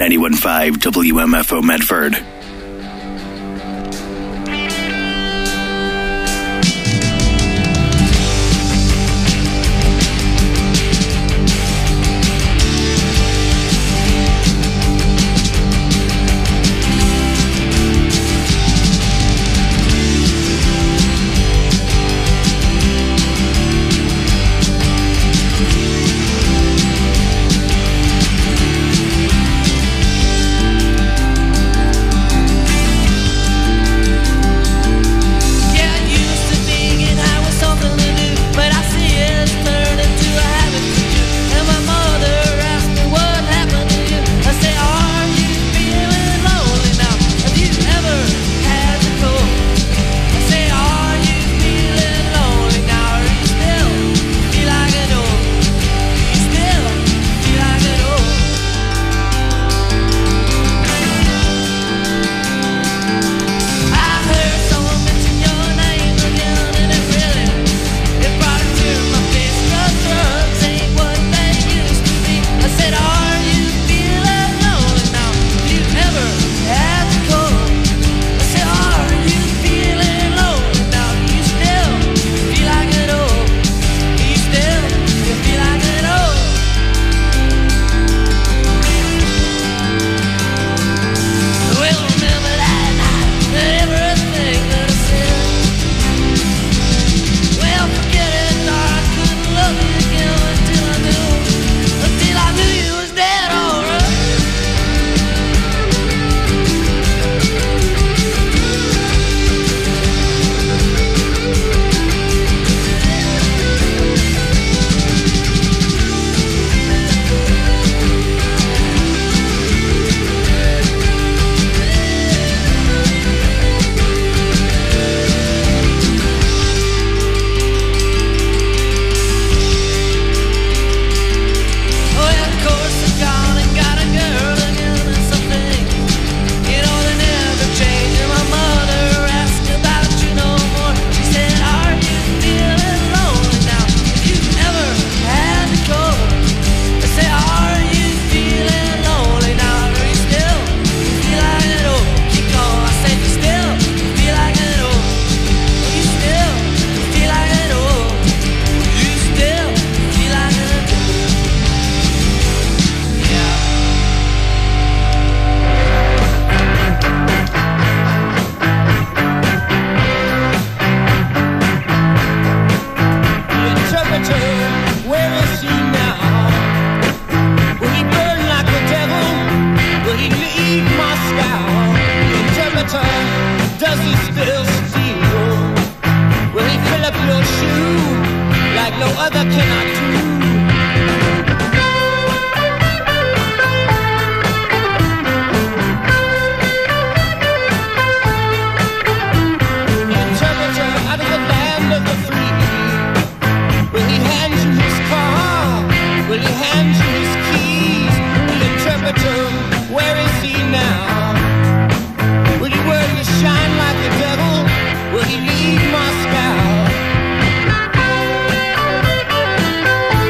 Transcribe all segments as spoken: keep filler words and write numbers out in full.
ninety-one point five W M F O Medford. Will he leave Moscow?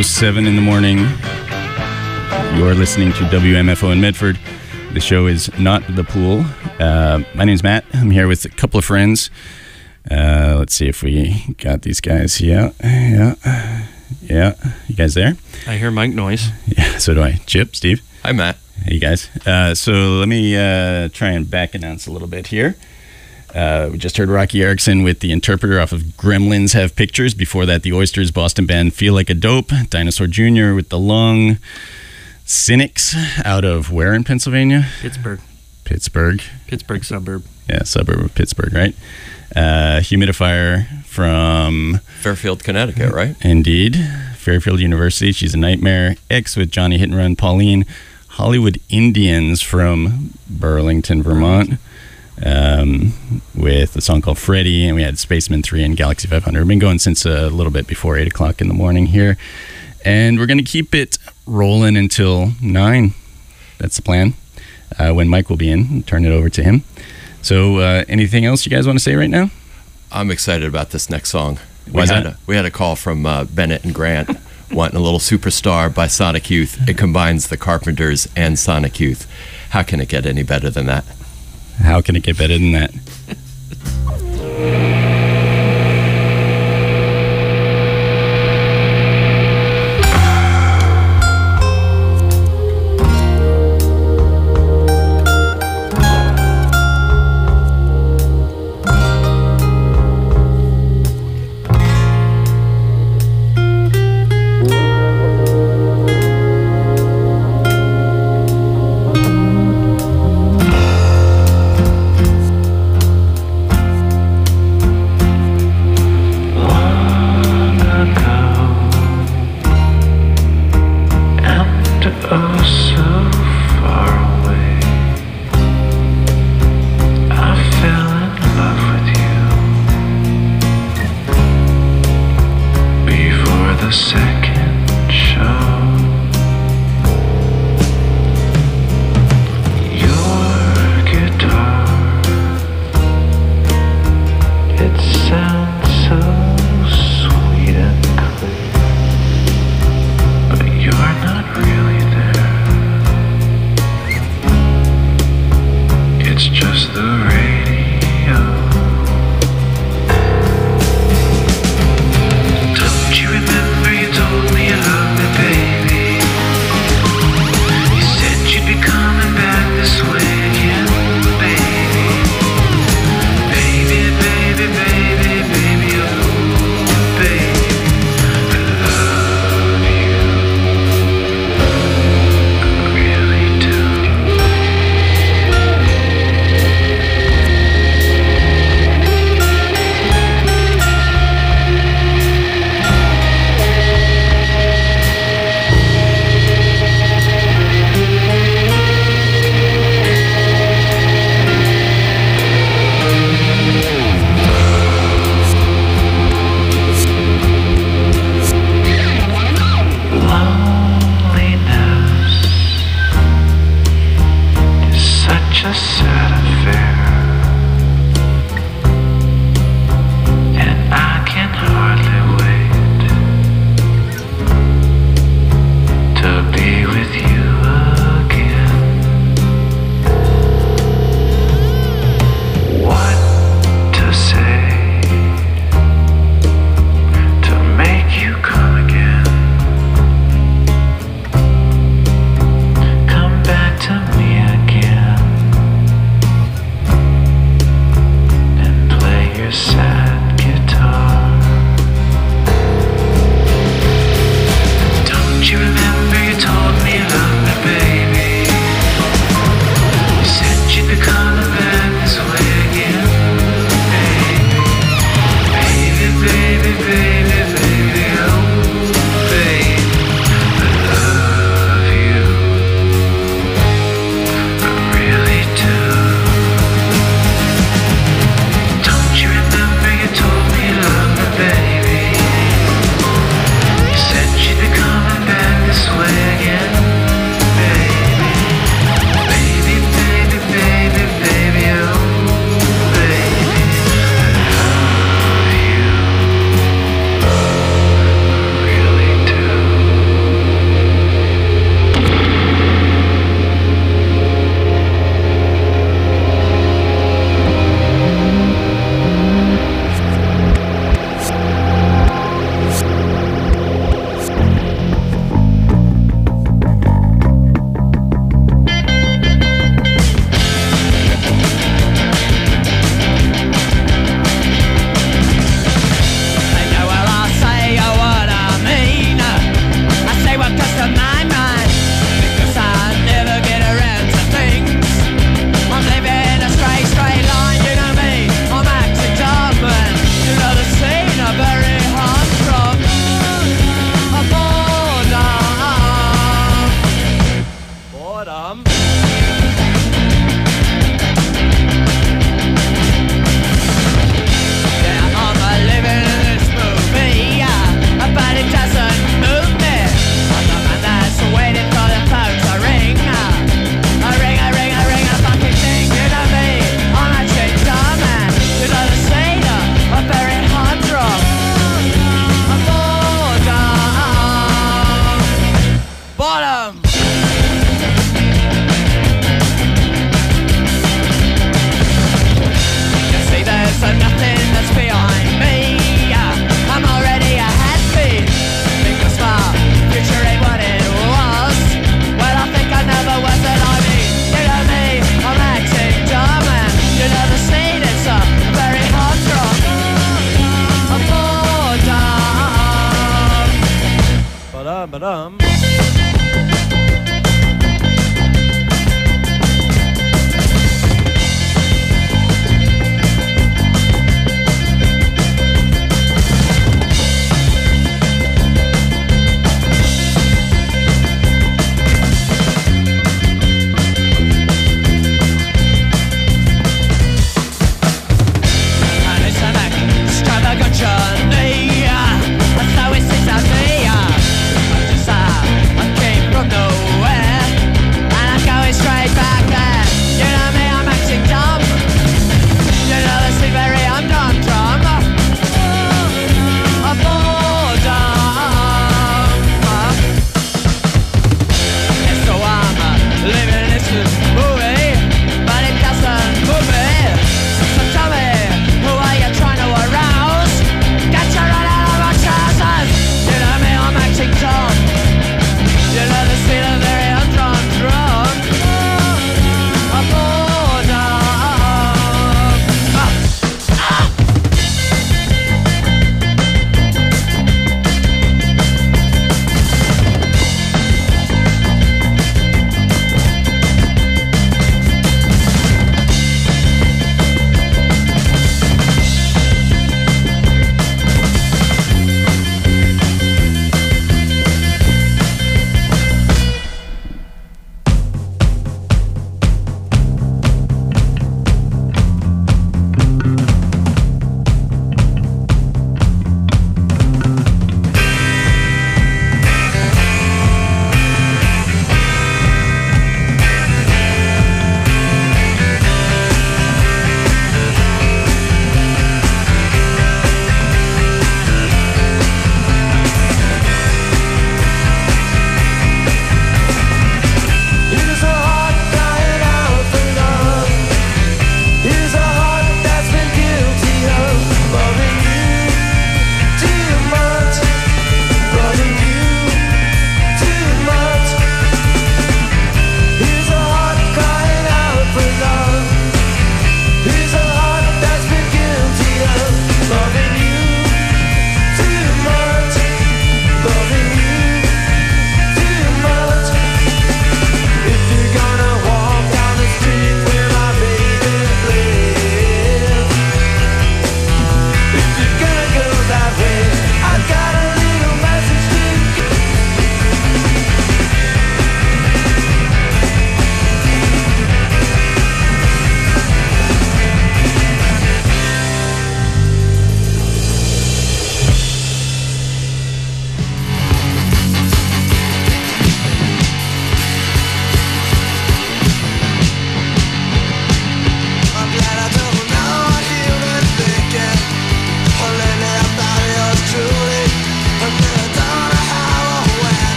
oh seven in the morning. You're listening to W M F O in Medford. The show is Not the Pool. Uh, my name's Matt. I'm here with a couple of friends. Uh, let's see if we got these guys. Yeah, yeah, yeah. You guys there? I hear mic noise. Yeah, so do I. Chip, Steve. Hi, Matt. Hey, you guys. Uh, so let me uh, try and back announce a little bit here. Uh, we just heard Rocky Erickson with The Interpreter off of Gremlins Have Pictures. Before that, the Oysters Boston band Feel Like a Dope. Dinosaur Junior with The Lung. Cynics out of where in Pennsylvania? Pittsburgh. Pittsburgh. Pittsburgh suburb. Yeah, suburb of Pittsburgh, right? Uh, Humidifier from... Fairfield, Connecticut, right? Indeed. Fairfield University. She's a Nightmare. X with Johnny Hit and Run. Pauline. Hollywood Indians from Burlington, Vermont. Um, with a song called Freddie, and we had Spaceman three and Galaxy five hundred. We've been going since a little bit before eight o'clock in the morning here, and we're going to keep it rolling until nine. That's the plan. Uh, when Mike will be in, turn it over to him. So uh, anything else you guys want to say right now? I'm excited about this next song. Why we, is had that? A, we had a call from uh, Bennett and Grant wanting a little Superstar by Sonic Youth. It combines the Carpenters and Sonic Youth. How can it get any better than that? How can it get better than that? Really do.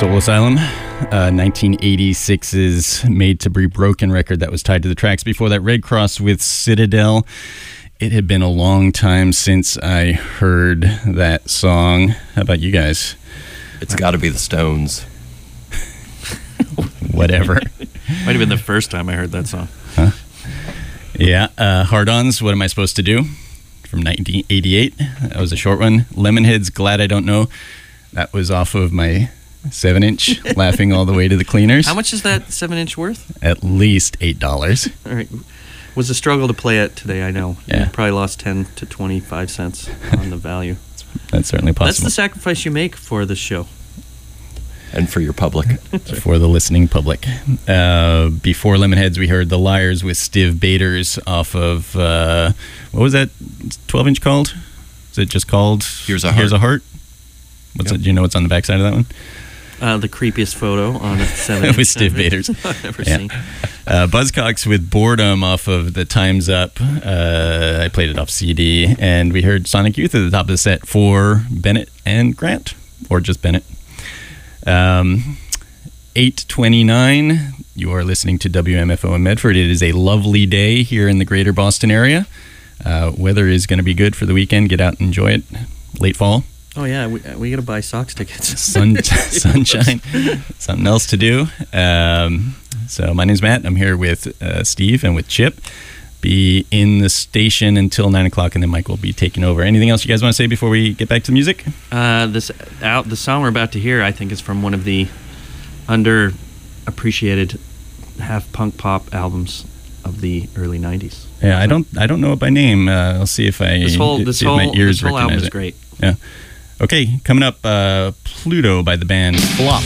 Soul Asylum, uh, nineteen eighty-six's Made to Be Broken record that was tied to the tracks. Before that, Red Cross with Citadel. It had been a long time since I heard that song. How about you guys? It's got to be the Stones. Whatever. Might have been the first time I heard that song. Huh? Yeah, uh, Hard-Ons, What Am I Supposed to Do? From nineteen eighty-eight. That was a short one. Lemonheads, Glad I Don't Know. That was off of my seven inch, laughing all the way to the cleaners. How much is that seven inch worth? At least eight dollars. All right. Was a struggle to play it today, I know. Yeah. You probably lost ten to twenty-five cents on the value. That's certainly possible. That's the sacrifice you make for this show. And for your public. For the listening public. Uh, before Lemonheads, we heard The Liars with Stiv Bators off of, uh, what was that twelve inch called? Is it just called Here's a Here's a Heart? Heart? What's Yep. it, do you know what's on the backside of that one? Uh, the creepiest photo on a seven With Stiv Bators. I've ever Yeah. seen. Uh, Buzzcocks with Boredom off of the Time's Up. Uh, I played it off C D. And we heard Sonic Youth at the top of the set for Bennett and Grant. Or just Bennett. Um, eight twenty-nine, you are listening to W M F O in Medford. It is a lovely day here in the greater Boston area. Uh, weather is going to be good for the weekend. Get out and enjoy it. Late fall. Oh, yeah. We, we got to buy Sox tickets. Sun, sunshine, something else to do. Um, so my name's Matt. I'm here with uh, Steve and with Chip. Be in the station until nine o'clock, and then Mike will be taking over. Anything else you guys want to say before we get back to the music? Uh, this out the song we're about to hear, I think, is from one of the underappreciated half punk pop albums of the early nineties. Yeah, I don't, I don't know it by name. Uh, I'll see if I This whole this see if whole, my ears this whole album recognize is it. great. Yeah. Okay, coming up, uh, Pluto by the band Flop.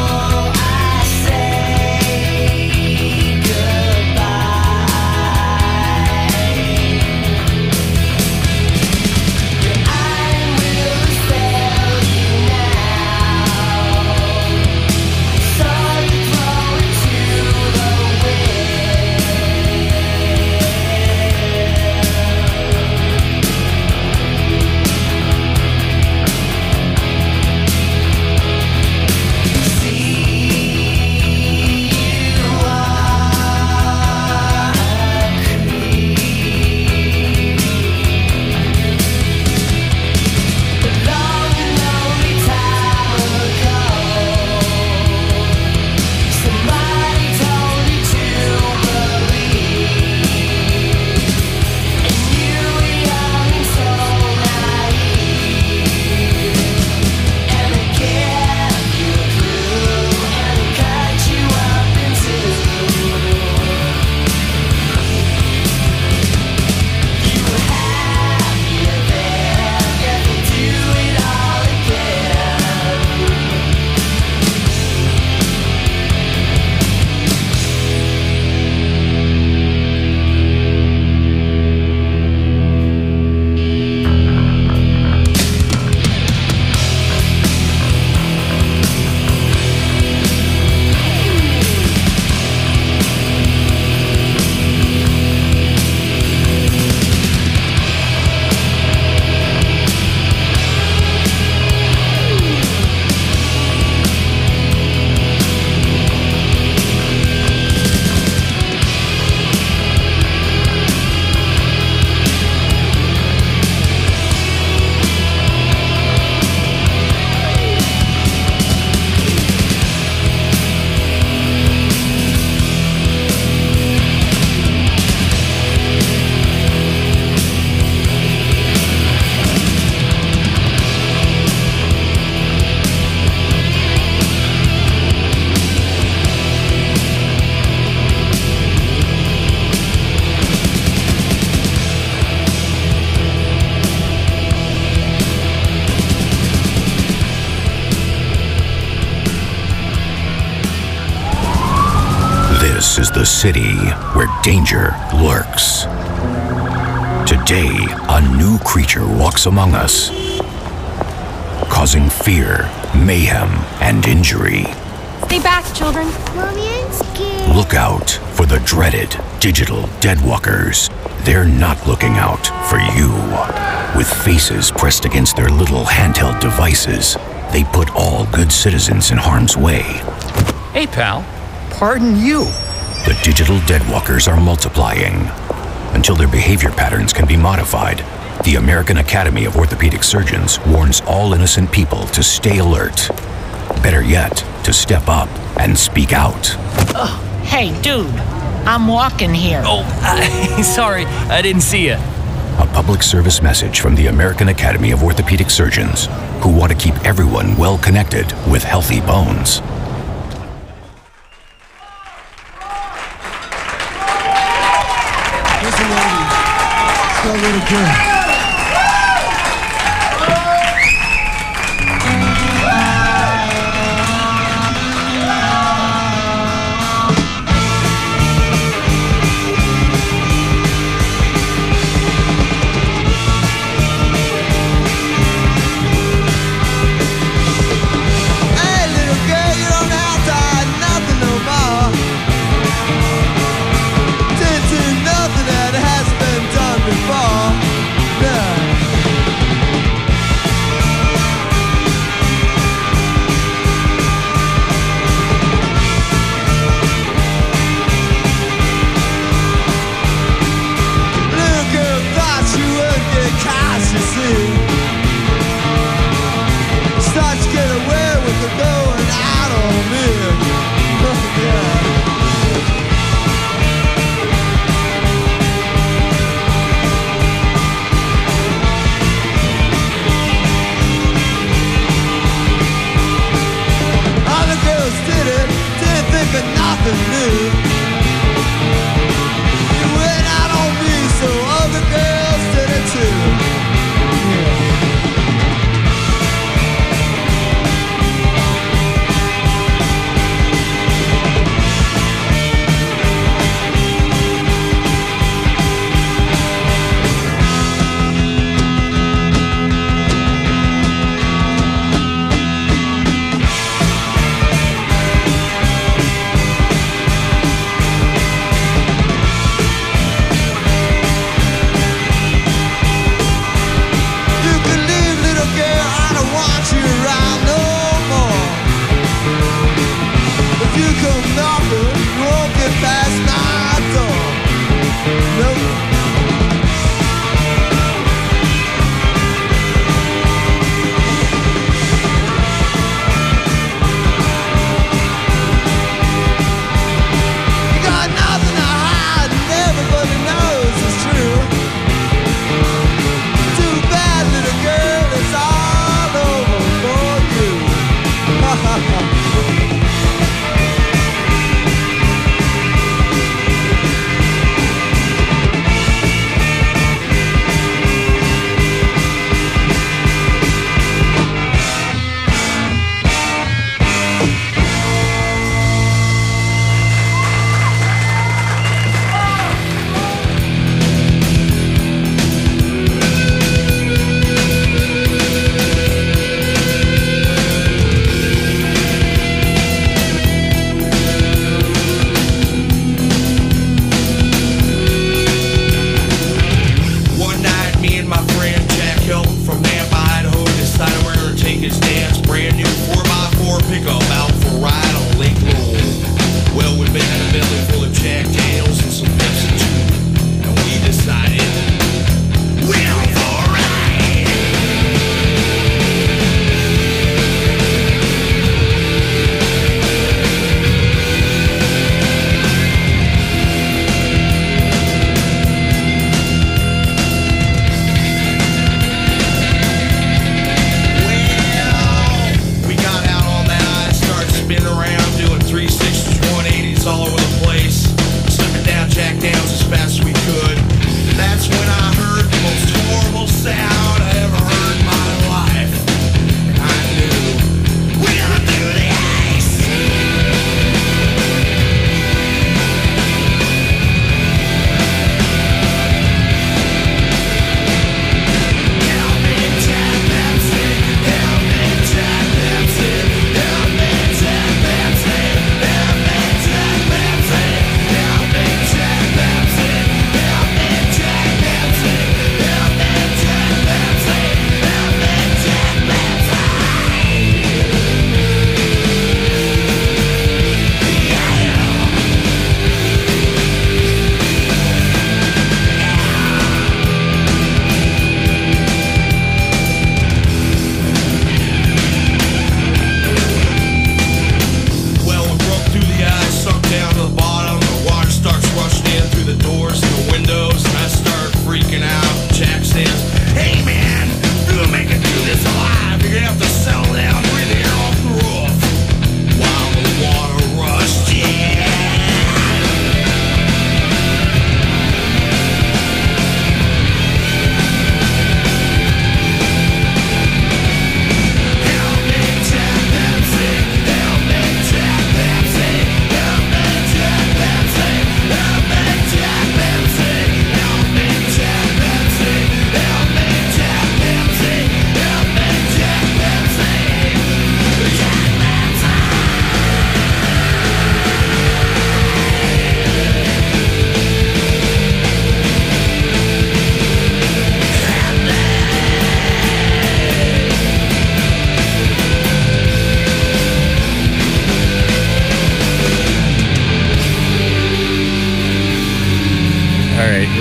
Goodbye. This is the city where danger lurks. Today, a new creature walks among us, causing fear, mayhem, and injury. Stay back, children. Mommy, I'm scared. Look out for the dreaded digital deadwalkers. They're not looking out for you. With faces pressed against their little handheld devices, they put all good citizens in harm's way. Hey, pal. Pardon you. The digital deadwalkers are multiplying. Until their behavior patterns can be modified, the American Academy of Orthopedic Surgeons warns all innocent people to stay alert. Better yet, to step up and speak out. Oh, hey, dude. I'm walking here. Oh, uh, sorry. I didn't see you. A public service message from the American Academy of Orthopedic Surgeons, who want to keep everyone well connected with healthy bones. Listen, ladies. It's got a little good. Nothing that has been done before.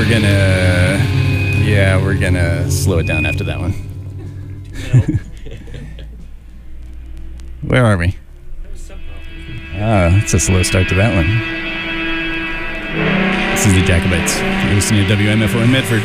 we're gonna, yeah, we're gonna slow it down after that one. Where are we? Ah, it's a slow start to that one. This is the Jacobites. You're listening to W M F O in Medford.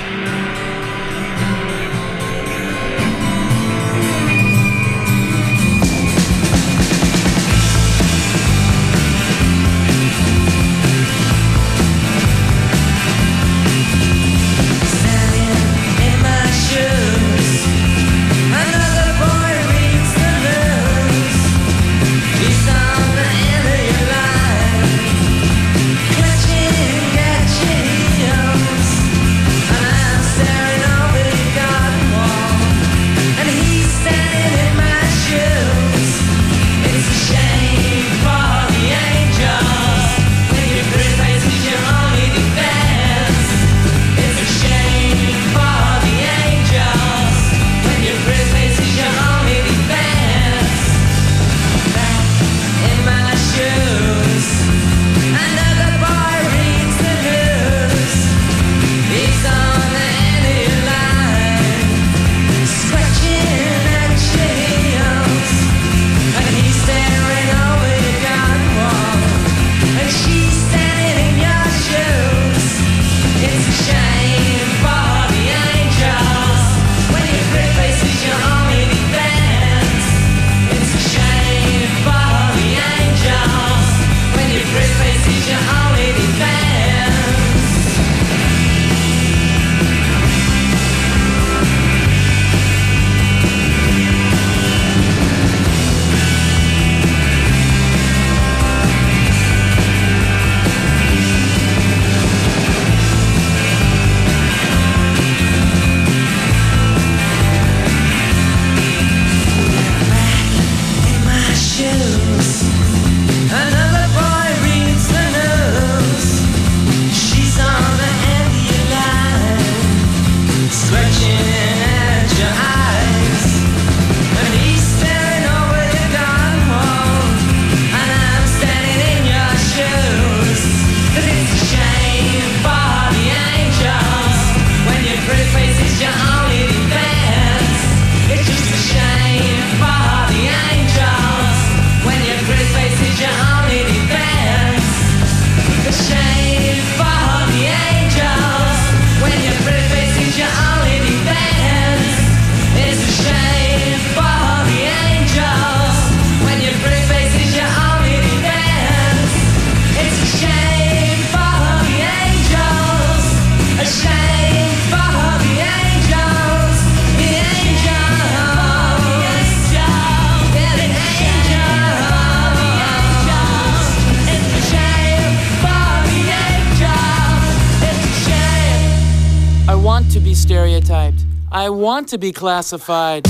Stereotyped. I want to be classified.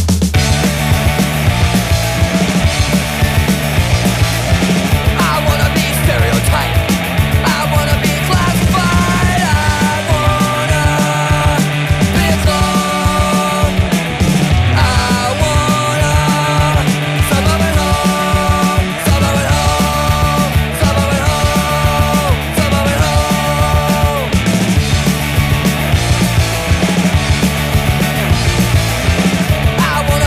I wanna be stereotyped. I wanna be classified. I wanna be alone. I wanna suburban home, suburban home, suburban home, suburban home. I wanna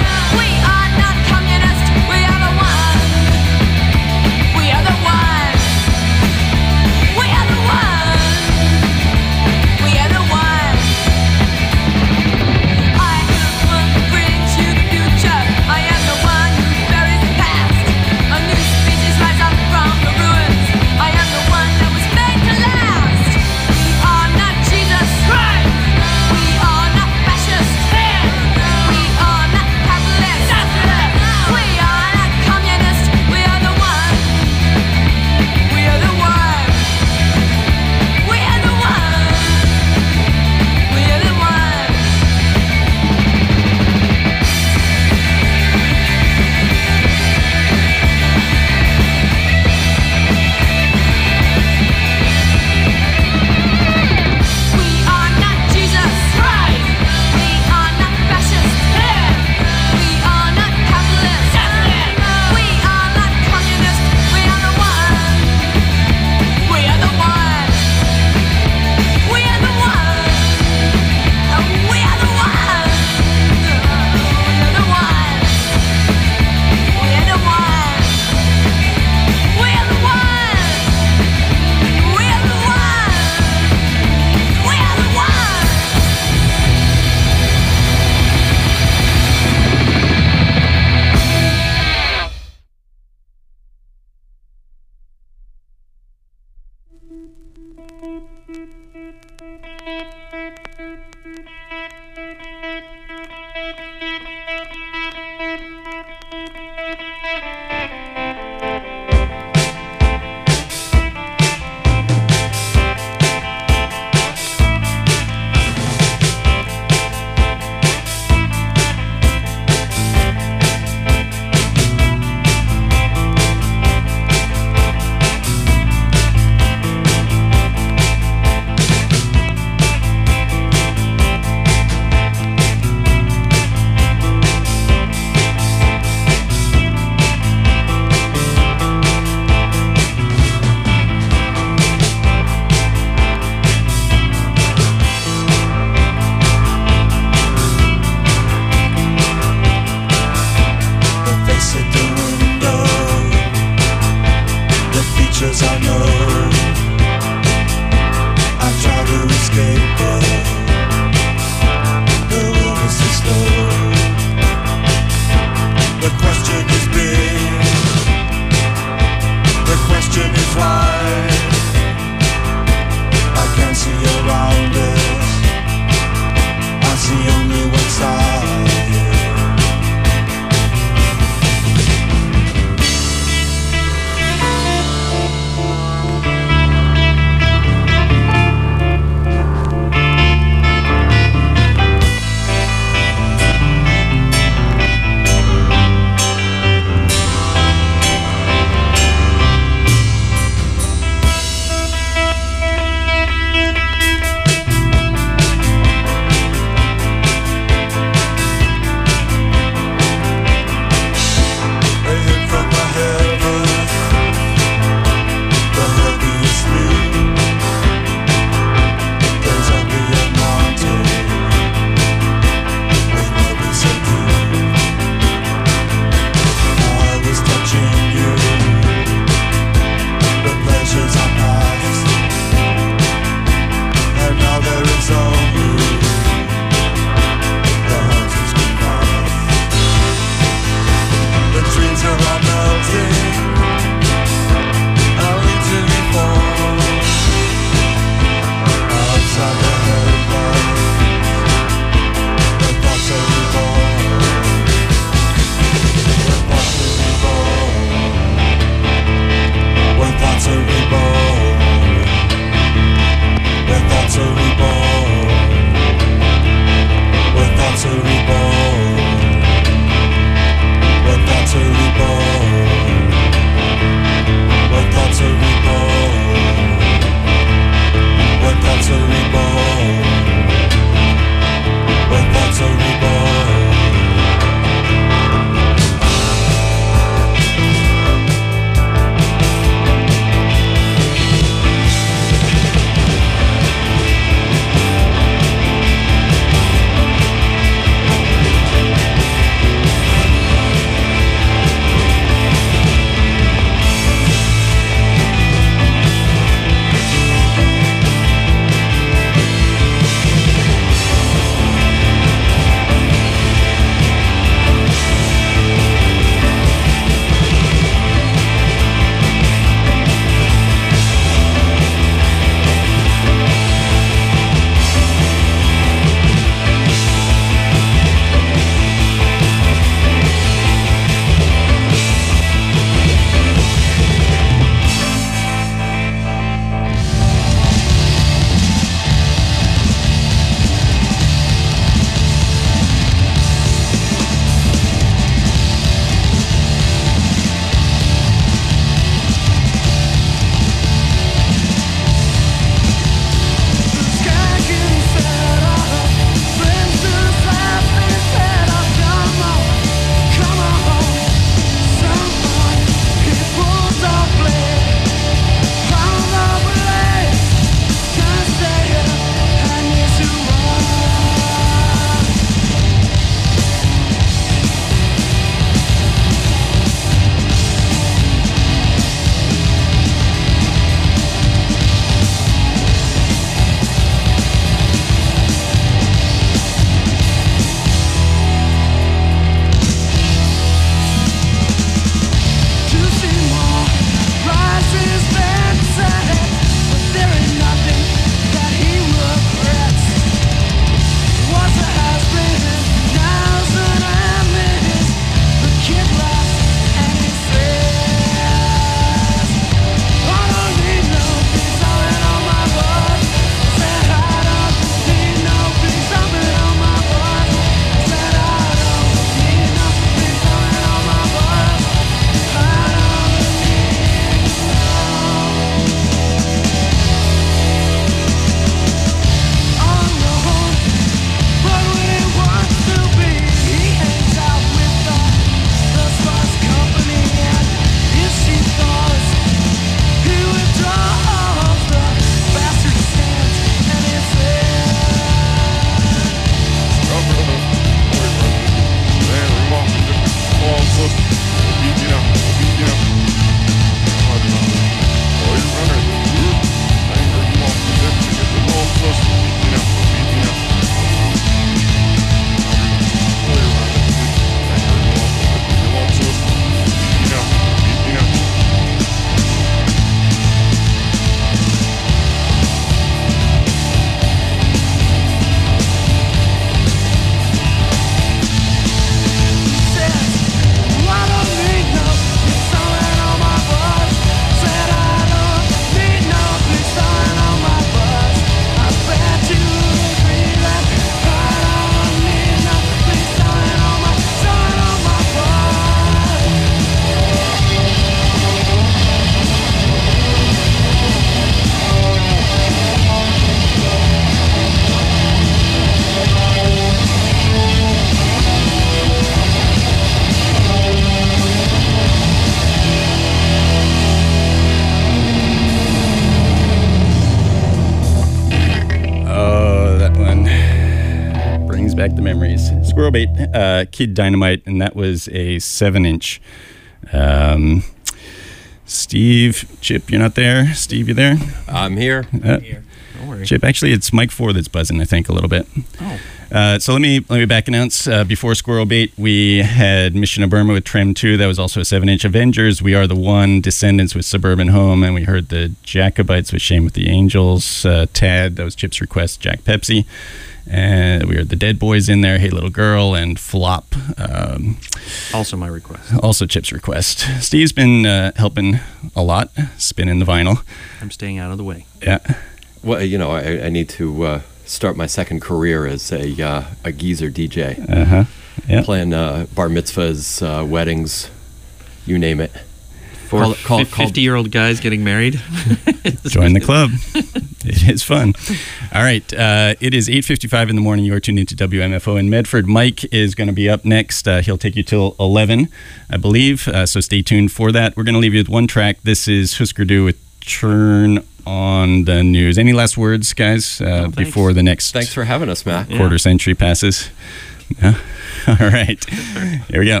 back the memories. Squirrel Bait, uh, Kid Dynamite, and that was a seven-inch. Um, Steve, Chip, you're not there? Steve, you there? I'm here. Uh, I'm here. Don't worry. Chip, actually, it's Mike Four that's buzzing, I think, a little bit. Oh. Uh, so let me let me back announce. Uh, before Squirrel Bait, we had Mission of Burma with Trem two. That was also a seven-inch. Avengers, We Are the One. Descendants with Suburban Home. And we heard the Jacobites with Shame with the Angels. Uh, Tad, that was Chip's request. Jack Pepsi. And we heard the Dead Boys in there. Hey Little Girl. And Flop. Um, also my request. Also Chip's request. Steve's been uh, helping a lot, spinning the vinyl. I'm staying out of the way. Yeah. Well, you know, I, I need to uh, start my second career as a uh, a geezer D J. Uh-huh. Yeah. Playing uh, bar mitzvahs, uh, weddings, you name it. For Call it- call it- call- fifty-year-old guys getting married. Join the club. It is fun. All right. Uh, it is eight fifty-five in the morning. You are tuned into W M F O in Medford. Mike is going to be up next. Uh, he'll take you till eleven, I believe. Uh, so stay tuned for that. We're going to leave you with one track. This is Husker Du with Turn on the News. Any last words, guys, uh, No, before the next Thanks for having us, Matt. quarter Yeah. century passes? Yeah. All right. Here we go.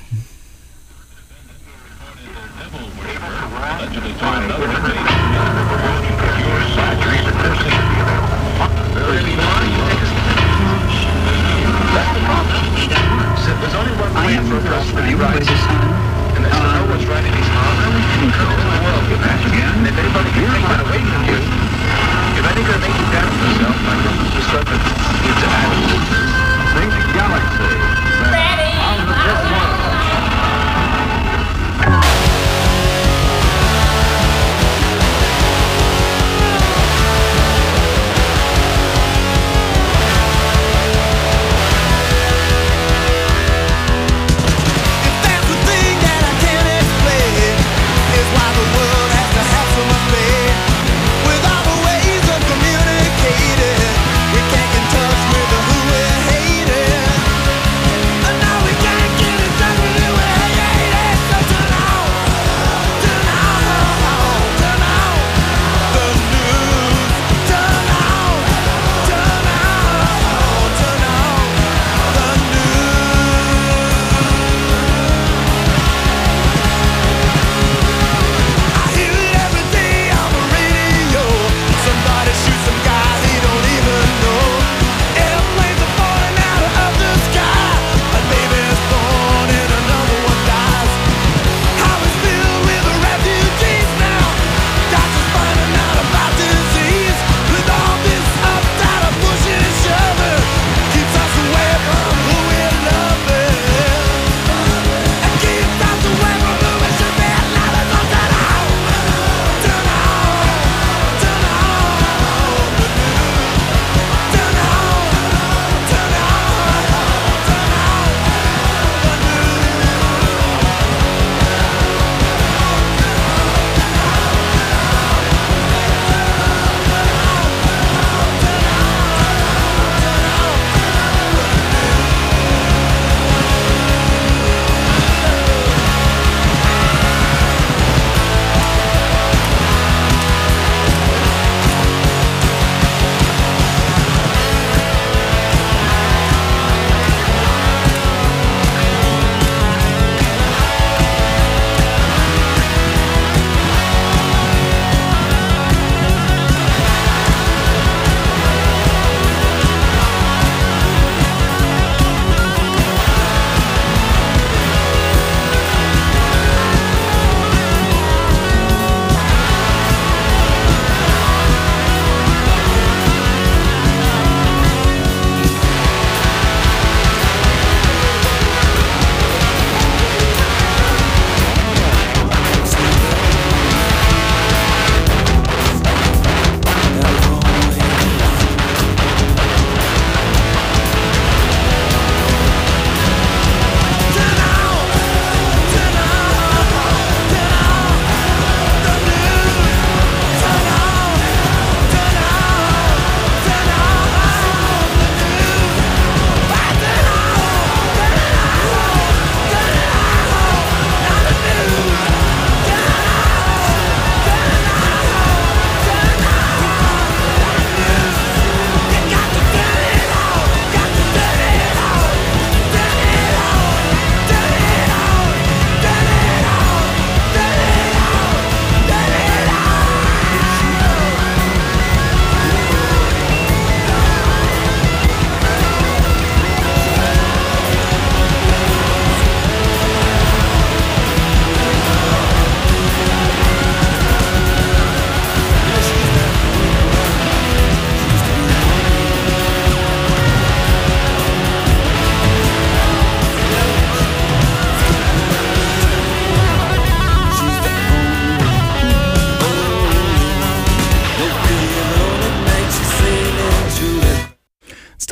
There's only one way for a person to be right, and that's to know what's right in his heart and the world with that. And if anybody can take that away from you, if anything can make you doubt yourself, I guess it's the serpent into Adam. Think galaxy. Ready. On the fifth one. Another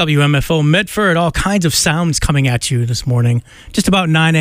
W M F O Medford. All kinds of sounds coming at you this morning. Just about nine